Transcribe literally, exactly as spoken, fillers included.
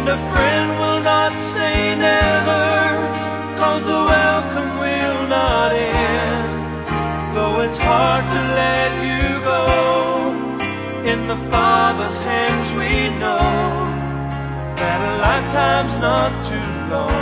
And a friend will not say never, 'cause the welcome will not end. Though it's hard to let you go, in the Father's hands we know that a lifetime's not too long.